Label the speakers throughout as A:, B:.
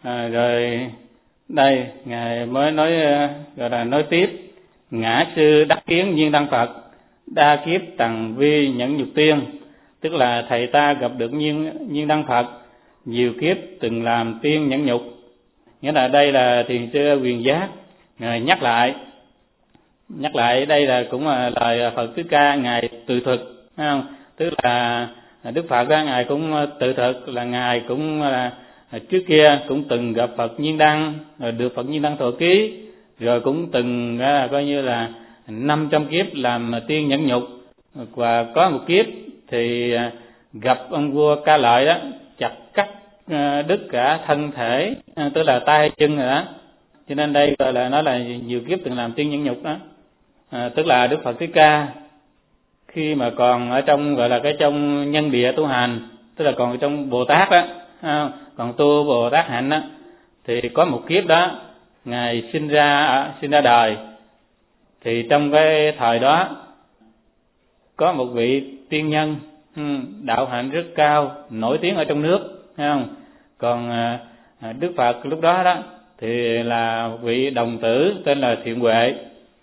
A: Rồi đây ngài mới nói, gọi là nói tiếp: ngã sư đắc kiến nhiên đăng Phật, đa kiếp tầng vi nhẫn nhục tiên. Tức là thầy ta gặp được nhiên đăng Phật, nhiều kiếp từng làm tiên nhẫn nhục. Nghĩa là đây là thiền sư Quyền Giác ngài nhắc lại đây là cũng là lời Phật Thích Ca ngài tự thực, thấy không? Tức là Đức Phật đó, ngài cũng tự thực là ngài cũng là trước kia cũng từng gặp Phật Nhiên Đăng, rồi được Phật Nhiên Đăng thọ ký, rồi cũng từng coi như là 500 kiếp làm tiên nhẫn nhục, và có một kiếp thì gặp ông vua Ca Lợi đó, chặt cắt đứt cả thân thể, tức là tay chân rồi đó. Cho nên đây gọi là nói là nhiều kiếp từng làm tiên nhẫn nhục đó. Tức là Đức Phật Thích Ca khi mà còn ở trong gọi là cái trong nhân địa tu hành, tức là còn trong Bồ Tát đó, còn tu Bồ Tát hạnh đó, thì có một kiếp đó ngài sinh ra đời. Thì trong cái thời đó có một vị tiên nhân đạo hạnh rất cao, nổi tiếng ở trong nước, thấy không? Còn Đức Phật lúc đó đó thì là một vị đồng tử tên là Thiện Huệ.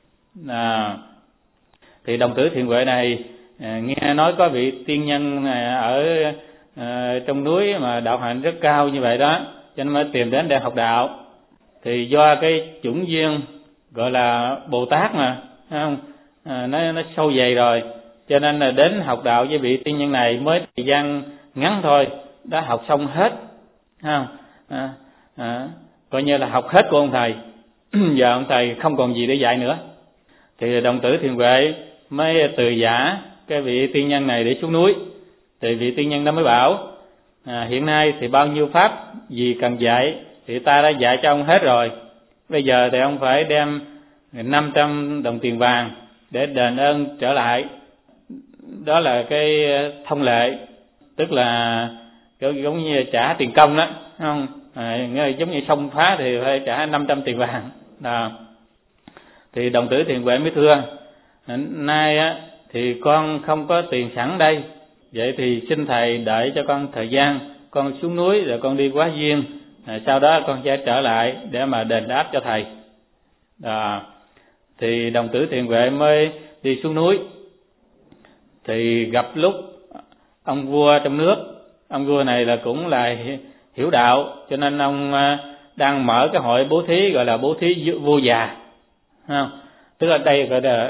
A: Thì đồng tử Thiện Huệ này nghe nói có vị tiên nhân ở trong núi mà đạo hạnh rất cao như vậy đó, cho nên mới tìm đến để học đạo. Thì do cái chủng duyên gọi là Bồ Tát mà, thấy không? Nó sâu dày rồi, cho nên là đến học đạo với vị tiên nhân này mới thời gian ngắn thôi đã học xong hết, thấy không? Coi như là học hết của ông thầy. Giờ ông thầy không còn gì để dạy nữa, thì đồng tử Thiện Huệ mới từ giả cái vị tiên nhân này để xuống núi. Thì vị tiên nhân đó mới bảo: hiện nay thì bao nhiêu pháp gì cần dạy thì ta đã dạy cho ông hết rồi, bây giờ thì ông phải đem 500 đồng tiền vàng để đền ơn trở lại. Đó là cái thông lệ, tức là giống như trả tiền công đó, không? Giống như xông phá thì phải trả 500 tiền vàng đó. Thì đồng tử Thiện Huệ mới thưa: nay á thì con không có tiền sẵn đây, vậy thì xin thầy đợi cho con thời gian, con xuống núi rồi con đi quá duyên, sau đó con sẽ trở lại để mà đền đáp cho thầy đó. Thì đồng tử Thiện Huệ mới đi xuống núi, thì gặp lúc ông vua trong nước. Ông vua này là cũng là hiểu đạo, cho nên ông đang mở cái hội bố thí gọi là bố thí vô già, không? Tức là đây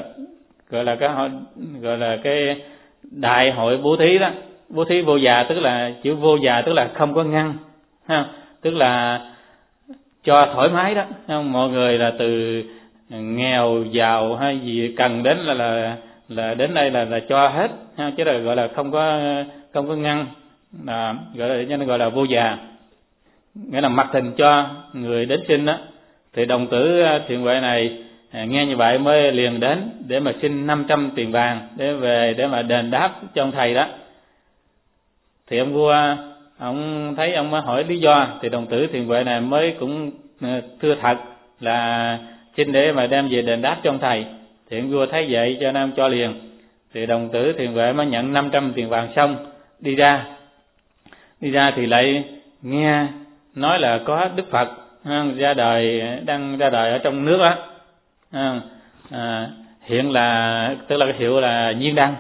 A: gọi là cái đại hội bố thí đó. Bố thí vô già tức là chữ vô già tức là không có ngăn, không? Tức là cho thoải mái đó, không? Mọi người là từ nghèo giàu hay gì cần đến là đến đây là cho hết, chứ là gọi là không có ngăn, gọi là vô già, nghĩa là mặc thình cho người đến xin đó. Thì đồng tử Thiện Huệ này nghe như vậy mới liền đến để mà xin 500 tiền vàng để về để mà đền đáp cho ông thầy đó. Thì ông vua ông thấy ông mới hỏi lý do, thì đồng tử Thiện Huệ này mới cũng thưa thật là xin để mà đem về đền đáp cho ông thầy. Thì ông vua thấy vậy cho nên ông cho liền. Thì đồng tử Thiện Huệ mới nhận 500 tiền vàng xong đi ra thì lại nghe nói là có Đức Phật đang ra đời ở trong nước đó, hiện là tức là cái hiệu là Nhiên Đăng.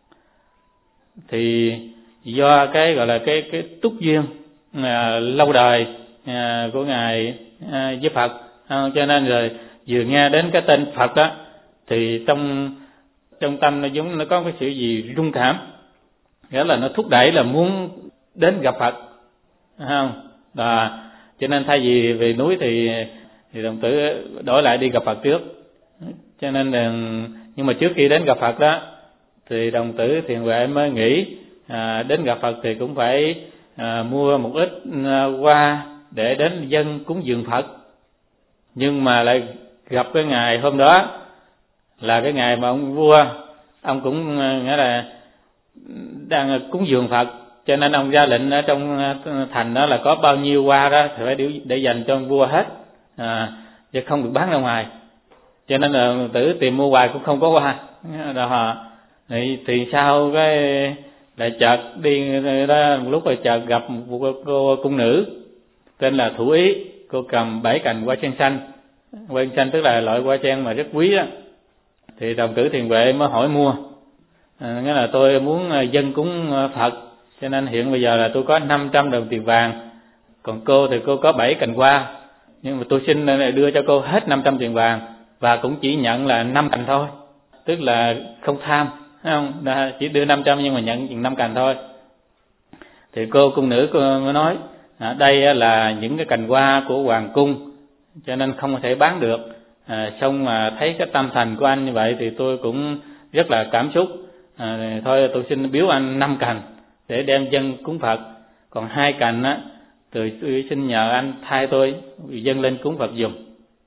A: Thì do cái gọi là cái túc duyên lâu đời của ngài với Phật, cho nên rồi vừa nghe đến cái tên Phật đó thì trong tâm nó giống nó có cái sự gì rung cảm, nghĩa là nó thúc đẩy là muốn đến gặp Phật, không? Cho nên thay vì về núi thì đồng tử đổi lại đi gặp Phật trước. Cho nên là, nhưng mà trước khi đến gặp Phật đó thì đồng tử Thiện Huệ mới nghĩ đến gặp Phật thì cũng phải mua một ít hoa để đến dân cúng dường Phật. Nhưng mà lại gặp cái ngày hôm đó là cái ngày mà ông vua ông cũng nghĩa là đang cúng dường Phật, cho nên ông ra lệnh ở trong thành đó là có bao nhiêu hoa đó thì phải để dành cho ông vua hết, chứ không được bán ra ngoài. Cho nên là tử tìm mua hoài cũng không có hoa đó. Thì sau cái lại chợt đi đó, một lúc rồi chợt gặp một cô cung nữ, tên là Thủ Ý. Cô cầm 7 cành hoa sen xanh. Hoa sen xanh tức là loại hoa sen mà rất quý đó. Thì đồng tử Thiền Huệ mới hỏi mua. Nghĩa là tôi muốn dâng cúng Phật, cho nên hiện bây giờ là tôi có 500 đồng tiền vàng. Còn cô thì cô có 7 cành hoa, nhưng mà tôi xin đưa cho cô hết 500 tiền vàng, và cũng chỉ nhận là 5 cành thôi, tức là không tham, thấy không? Chỉ đưa 500 nhưng mà nhận chừng 5 cành thôi. Thì cô cung nữ cô mới nói đây là những cái cành hoa của hoàng cung, cho nên không thể bán được. Xong mà thấy cái tâm thành của anh như vậy thì tôi cũng rất là cảm xúc. Thôi tôi xin biếu anh 5 cành để đem dâng cúng Phật, còn 2 cành á tôi xin nhờ anh thay tôi dâng lên cúng Phật dùng.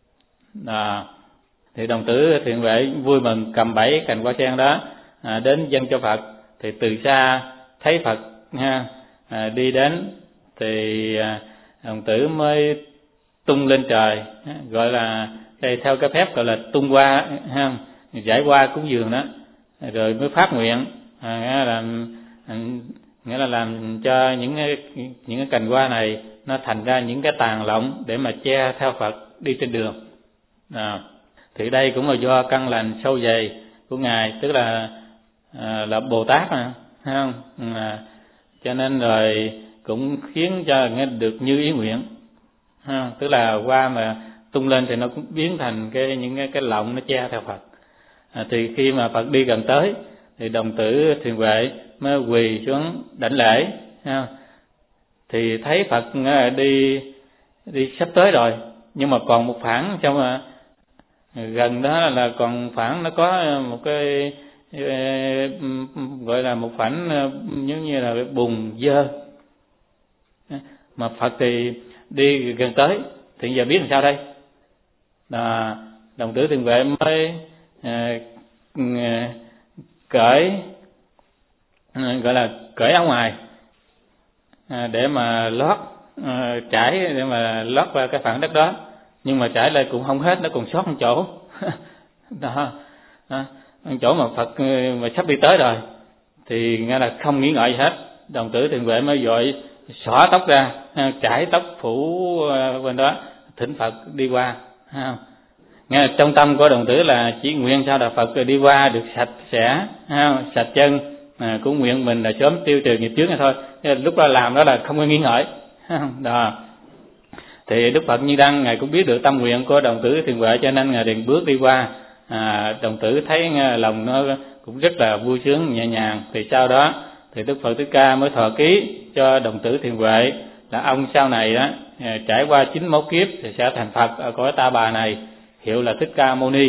A: Thì đồng tử Thiện Huệ vui mừng cầm 7 cành hoa sen đó đến dâng cho Phật. Thì từ xa thấy Phật đi đến thì đồng tử mới tung lên trời, gọi là theo cái phép gọi là tung hoa, giải hoa cúng dường đó, rồi mới phát nguyện, nghĩa là làm cho những cái cành hoa này nó thành ra những cái tàn lọng để mà che theo Phật đi trên đường. Thì đây cũng là do căn lành sâu dày của ngài, tức là Bồ Tát mà, thấy không? Cho nên rồi cũng khiến cho nghe được như ý nguyện, tức là hoa mà tung lên thì nó cũng biến thành những cái lọng nó che theo Phật. Thì khi mà Phật đi gần tới thì đồng tử Thiền Huệ mới quỳ xuống đảnh lễ, thì thấy Phật đi sắp tới rồi, nhưng mà còn một phản trong mà gần đó là còn phản nó có một cái gọi là một phản giống như là bùn dơ, mà Phật thì đi gần tới, thì giờ biết làm sao đây? Đồng tử Thiền Huệ mới cởi, gọi là cởi áo ngoài để mà lót, trải để mà lót qua cái phản đất đó, nhưng mà trải lại cũng không hết, nó còn sót một chỗ. Chỗ mà Phật mà sắp đi tới rồi thì nghe là không nghĩ ngợi gì hết, đồng tử Thiền Huệ mới vội xõa tóc ra, trải tóc phủ bên đó, thỉnh Phật đi qua. Nghe trong tâm của đồng tử là chỉ nguyện sao là Phật đi qua được sạch sẽ, sạch chân, cũng nguyện mình là sớm tiêu trừ nghiệp chướng này thôi. Lúc đó làm đó là không có nghi ngợi. Đó. Thì Đức Phật Như Đăng ngài cũng biết được tâm nguyện của đồng tử Thiền Huệ, cho nên ngài liền bước đi qua. Đồng tử thấy lòng nó cũng rất là vui sướng nhẹ nhàng. Thì sau đó thì Đức Phật Thích Ca mới thọ ký cho đồng tử Thiền Huệ là ông sau này đó trải qua 91 kiếp thì sẽ thành Phật ở cõi Ta Bà này, hiệu là Thích Ca Mâu Ni.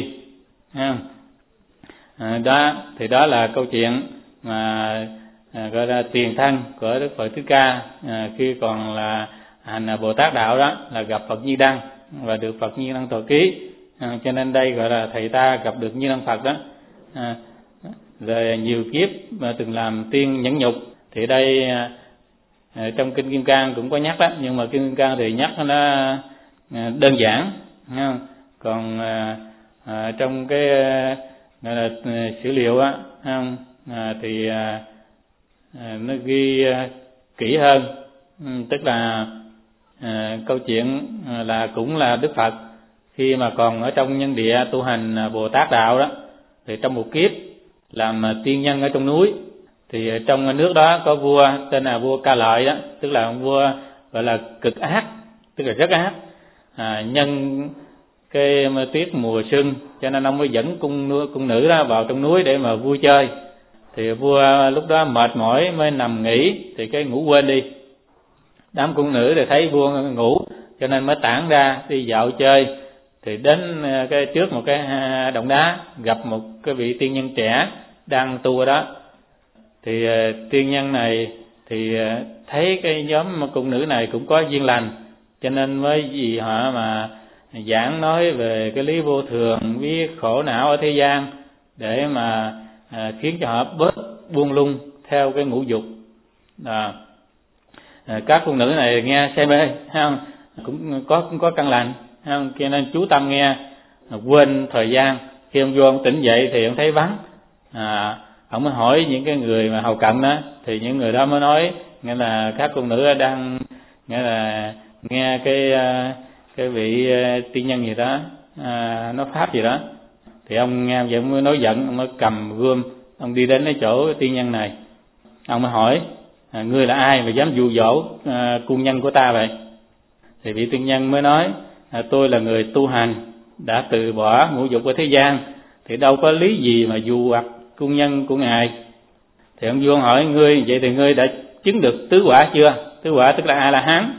A: Đó thì đó là câu chuyện mà gọi là tiền thân của Đức Phật Thích Ca khi còn là hành Bồ Tát đạo, đó là gặp Phật Như Đăng và được Phật Như Đăng thọ ký. Cho nên đây gọi là thầy ta gặp được Như Đăng Phật đó. Rồi nhiều kiếp mà từng làm tiên nhẫn nhục. Thì đây trong kinh Kim Cang cũng có nhắc đó, nhưng mà kinh Kim Cang thì nhắc nó đơn giản, còn trong cái gọi là sử liệu á, thì nó ghi kỹ hơn, tức là câu chuyện là cũng là Đức Phật khi mà còn ở trong nhân địa tu hành Bồ Tát đạo đó, thì trong một kiếp làm tiên nhân ở trong núi, thì trong nước đó có vua tên là vua Ca Lợi đó, tức là ông vua gọi là cực ác, tức là rất ác. Nhân cái tiết mùa xuân cho nên ông mới dẫn cung nữ đó vào trong núi để mà vui chơi. Thì vua lúc đó mệt mỏi mới nằm nghỉ, thì cái ngủ quên đi. Đám cung nữ thì thấy vua ngủ cho nên mới tản ra đi dạo chơi. Thì đến cái trước một cái động đá gặp một cái vị tiên nhân trẻ đang tu ở đó. Thì tiên nhân này thì thấy cái nhóm cung nữ này cũng có duyên lành, cho nên mới vì họ mà giảng nói về cái lý vô thường với khổ não ở thế gian, để mà khiến cho họ bớt buông lung theo cái ngũ dục. Các cung nữ này nghe say mê, cũng có căn lành, cho nên chú tâm nghe, quên thời gian. Khi ông vô ông tỉnh dậy thì ông thấy vắng, ông mới hỏi những cái người mà hầu cận đó, thì những người đó mới nói nghĩa là các cung nữ đang nghĩa là nghe cái vị tiên nhân gì đó nói pháp gì đó, thì ông nghe vậy mới nói giận, ông mới cầm gươm, ông đi đến cái chỗ tiên nhân này, ông mới hỏi ngươi là ai mà dám dụ dỗ cung nhân của ta vậy? Thì vị tiên nhân mới nói tôi là người tu hành đã từ bỏ ngũ dục của thế gian, thì đâu có lý gì mà dụ hoặc cung nhân của ngài. Thì ông vua hỏi ngươi vậy thì ngươi đã chứng được tứ quả chưa? Tứ quả tức là A La Hán.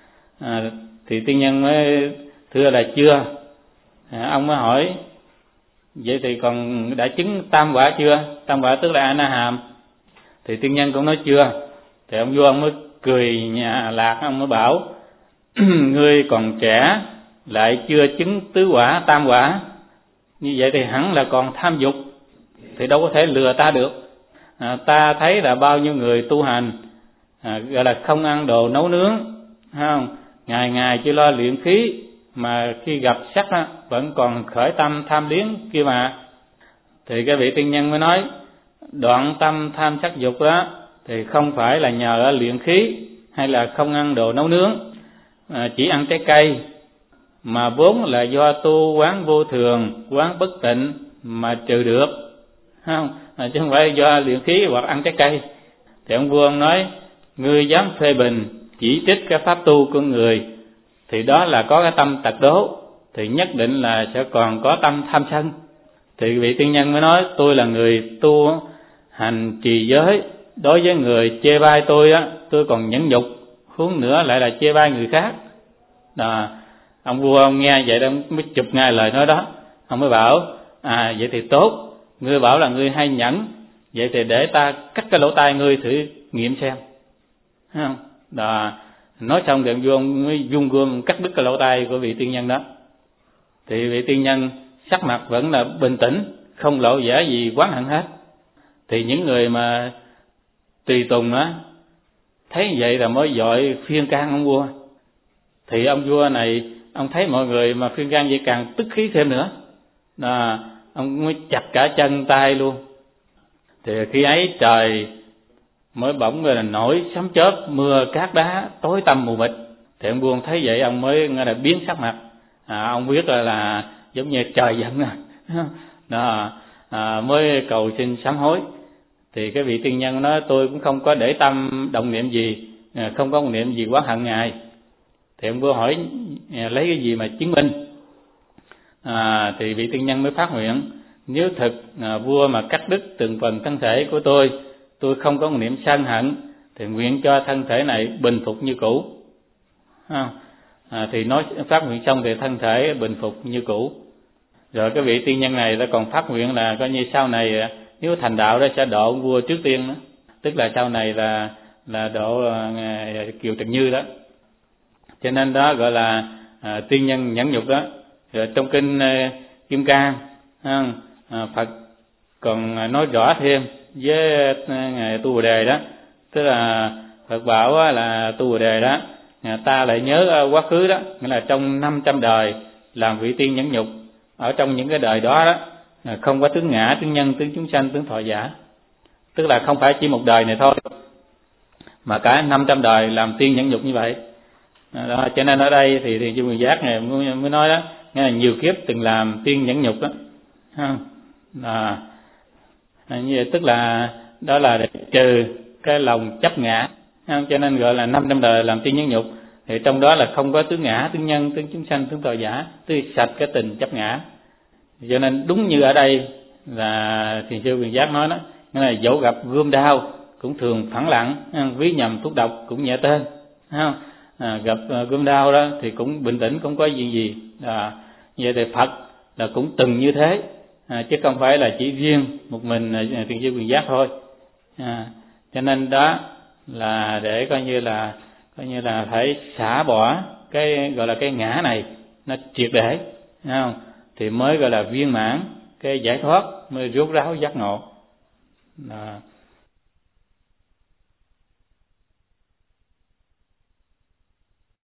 A: Thì tiên nhân mới thưa là chưa. Ông mới hỏi vậy thì còn đã chứng tam quả chưa? Tam quả tức là A Na Hàm. Thì tiên nhân cũng nói chưa. Thì ông vua ông mới cười nhà lạc, ông mới bảo ngươi còn trẻ lại chưa chứng tứ quả tam quả, như vậy thì hẳn là còn tham dục, thì đâu có thể lừa ta được. Ta thấy là bao nhiêu người tu hành gọi là không ăn đồ nấu nướng, không, ngày ngày chỉ lo luyện khí, mà khi gặp sắc vẫn còn khởi tâm tham liếng kia mà. Thì cái vị tiên nhân mới nói đoạn tâm tham sắc dục đó thì không phải là nhờ ở luyện khí hay là không ăn đồ nấu nướng, chỉ ăn trái cây, mà vốn là do tu quán vô thường, quán bất tịnh mà trừ được, không, chứ không phải do luyện khí hoặc ăn trái cây. Thì ông vua ông nói ngươi dám phê bình chỉ trích cái pháp tu của người, thì đó là có cái tâm tật đố, thì nhất định là sẽ còn có tâm tham sân. Thì vị tiên nhân mới nói tôi là người tu hành trì giới, đối với người chê bai tôi tôi còn nhẫn nhục, huống nữa lại là chê bai người khác. Ông vua ông nghe vậy đó mới chụp ngay lời nói đó, ông mới bảo vậy thì tốt, ngươi bảo là ngươi hay nhẫn, vậy thì để ta cắt cái lỗ tai ngươi thử nghiệm xem. Thấy không? Nói xong thì ông vua ông mới vung gươm cắt đứt cái lỗ tai của vị tiên nhân đó. Thì vị tiên nhân sắc mặt vẫn là bình tĩnh, không lộ vẻ gì oán hận hết. Thì những người mà tùy tùng thấy vậy là mới vội phiên can ông vua. Thì ông vua này ông thấy mọi người mà phiên can vậy càng tức khí thêm nữa, ông mới chặt cả chân tay luôn. Thì khi ấy trời mới bỗng là nổi sấm chớp, mưa cát đá, tối tăm mù mịt. Thì ông vua thấy vậy ông mới là biến sắc mặt, ông biết là giống như trời giận mới cầu xin sám hối. Thì cái vị tiên nhân nói tôi cũng không có để tâm động niệm gì, không có một niệm gì oán hận ngài. Thì ông vua hỏi lấy cái gì mà chứng minh? Thì vị tiên nhân mới phát nguyện nếu thực vua mà cắt đứt từng phần thân thể của tôi không có một niệm sân hận, thì nguyện cho thân thể này bình phục như cũ. Thì nói phát nguyện xong thì thân thể bình phục như cũ. Rồi cái vị tiên nhân này đã còn phát nguyện là coi như sau này nếu thành đạo đó sẽ độ ông vua trước tiên đó. Tức là sau này là độ Kiều Trần Như đó. Cho nên đó gọi là tiên nhân nhẫn nhục đó. Rồi trong kinh Kim Cang Phật còn nói rõ thêm với ngài Tu Bồ Đề đó, tức là Phật bảo là Tu Bồ Đề đó, ta lại nhớ quá khứ đó, nghĩa là trong 500 đời làm vị tiên nhẫn nhục, ở trong những cái đời đó không có tướng ngã, tướng nhân, tướng chúng sanh, tướng thọ giả, tức là không phải chỉ một đời này thôi mà cả 500 đời làm tiên nhẫn nhục như vậy. Đó, cho nên ở đây thì Thiền Sư Quyền Giác này mới nói đó, nghĩa là nhiều kiếp từng làm tiên nhẫn nhục đó. Như vậy tức là đó là để trừ cái lòng chấp ngã, cho nên gọi là 500 đời làm tiên nhẫn nhục. Thì trong đó là không có tướng ngã, tướng nhân, tướng chúng sanh, tướng thọ giả, tươi sạch cái tình chấp ngã. Cho nên đúng như ở đây là Thiền Sư Quyền Giác nói đó, nghĩa là dẫu gặp gươm đao cũng thường phẳng lặng, ví nhầm thuốc độc cũng nhẹ tên, gặp gươm đao đó thì cũng bình tĩnh, không có gì. Vậy thì Phật là cũng từng như thế, chứ không phải là chỉ riêng một mình Thiền Sư Quyền Giác thôi. Cho nên đó là để coi như là phải xả bỏ cái gọi là cái ngã này nó triệt để, không? Thì mới gọi là viên mãn cái giải thoát, mới rốt ráo giác ngộ.